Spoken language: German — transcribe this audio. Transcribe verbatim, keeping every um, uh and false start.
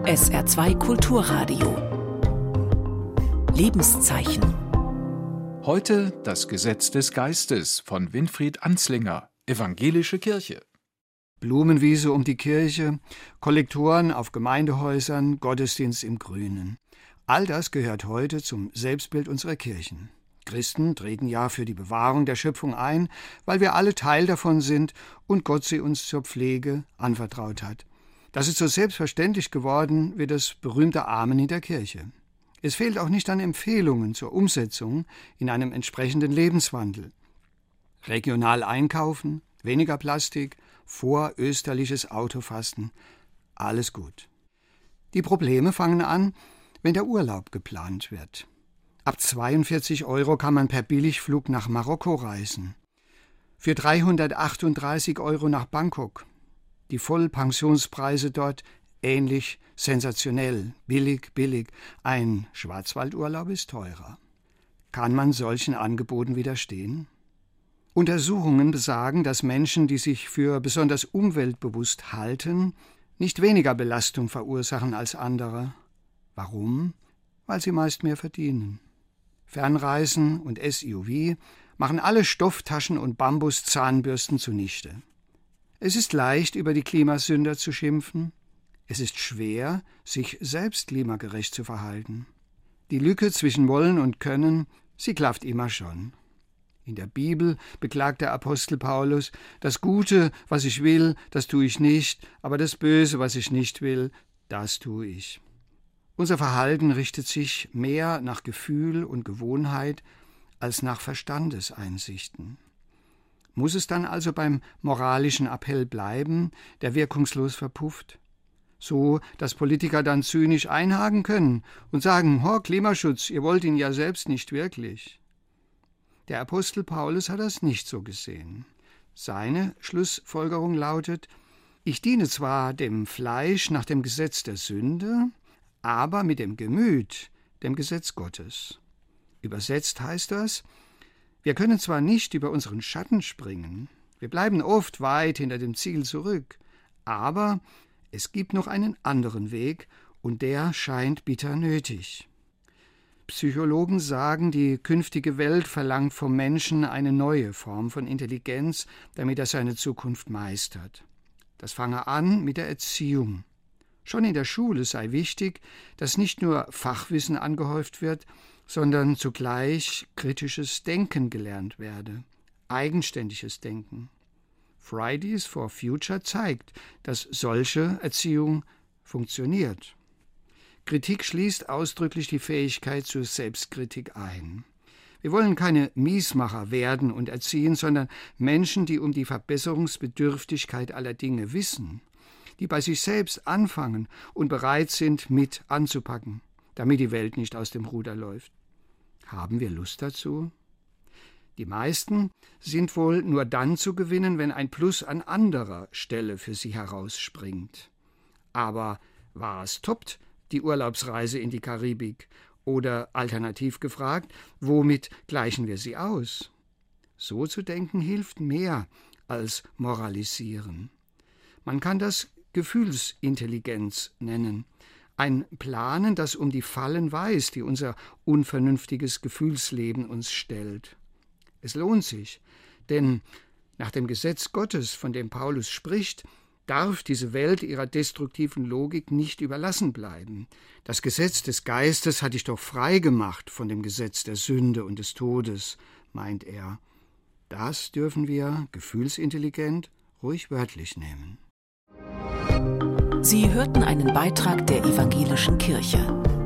S R zwei Kulturradio. Lebenszeichen. Heute das Gesetz des Geistes von Winfried Anslinger, Evangelische Kirche. Blumenwiese um die Kirche, Kollektoren auf Gemeindehäusern, Gottesdienst im Grünen. All das gehört heute zum Selbstbild unserer Kirchen. Christen treten ja für die Bewahrung der Schöpfung ein, weil wir alle Teil davon sind und Gott sie uns zur Pflege anvertraut hat. Das ist so selbstverständlich geworden wie das berühmte Amen in der Kirche. Es fehlt auch nicht an Empfehlungen zur Umsetzung in einem entsprechenden Lebenswandel. Regional einkaufen, weniger Plastik, vorösterliches Autofasten, alles gut. Die Probleme fangen an, wenn der Urlaub geplant wird. Ab zweiundvierzig Euro kann man per Billigflug nach Marokko reisen. Für dreihundertachtunddreißig Euro nach Bangkok. Die Vollpensionspreise dort ähnlich sensationell, billig, billig. Ein Schwarzwaldurlaub ist teurer. Kann man solchen Angeboten widerstehen? Untersuchungen besagen, dass Menschen, die sich für besonders umweltbewusst halten, nicht weniger Belastung verursachen als andere. Warum? Weil sie meist mehr verdienen. Fernreisen und S U V machen alle Stofftaschen und Bambuszahnbürsten zunichte. Es ist leicht, über die Klimasünder zu schimpfen. Es ist schwer, sich selbst klimagerecht zu verhalten. Die Lücke zwischen Wollen und Können, sie klafft immer schon. In der Bibel beklagt der Apostel Paulus, das Gute, was ich will, das tue ich nicht, aber das Böse, was ich nicht will, das tue ich. Unser Verhalten richtet sich mehr nach Gefühl und Gewohnheit als nach Verstandeseinsichten. Muss es dann also beim moralischen Appell bleiben, der wirkungslos verpufft? So, dass Politiker dann zynisch einhaken können und sagen, oh, Klimaschutz, ihr wollt ihn ja selbst nicht wirklich. Der Apostel Paulus hat das nicht so gesehen. Seine Schlussfolgerung lautet, ich diene zwar dem Fleisch nach dem Gesetz der Sünde, aber mit dem Gemüt, dem Gesetz Gottes. Übersetzt heißt das, wir können zwar nicht über unseren Schatten springen, wir bleiben oft weit hinter dem Ziel zurück, aber es gibt noch einen anderen Weg und der scheint bitter nötig. Psychologen sagen, die künftige Welt verlangt vom Menschen eine neue Form von Intelligenz, damit er seine Zukunft meistert. Das fange an mit der Erziehung. Schon in der Schule sei wichtig, dass nicht nur Fachwissen angehäuft wird, sondern zugleich kritisches Denken gelernt werde, eigenständiges Denken. Fridays for Future zeigt, dass solche Erziehung funktioniert. Kritik schließt ausdrücklich die Fähigkeit zur Selbstkritik ein. Wir wollen keine Miesmacher werden und erziehen, sondern Menschen, die um die Verbesserungsbedürftigkeit aller Dinge wissen, die bei sich selbst anfangen und bereit sind, mit anzupacken, damit die Welt nicht aus dem Ruder läuft. Haben wir Lust dazu? Die meisten sind wohl nur dann zu gewinnen, wenn ein Plus an anderer Stelle für sie herausspringt. Aber was toppt die Urlaubsreise in die Karibik? Oder alternativ gefragt, womit gleichen wir sie aus? So zu denken hilft mehr als moralisieren. Man kann das Gefühlsintelligenz nennen. Ein Planen, das um die Fallen weiß, die unser unvernünftiges Gefühlsleben uns stellt. Es lohnt sich, denn nach dem Gesetz Gottes, von dem Paulus spricht, darf diese Welt ihrer destruktiven Logik nicht überlassen bleiben. Das Gesetz des Geistes hat dich doch frei gemacht von dem Gesetz der Sünde und des Todes, meint er. Das dürfen wir, gefühlsintelligent, ruhig wörtlich nehmen. Sie hörten einen Beitrag der Evangelischen Kirche.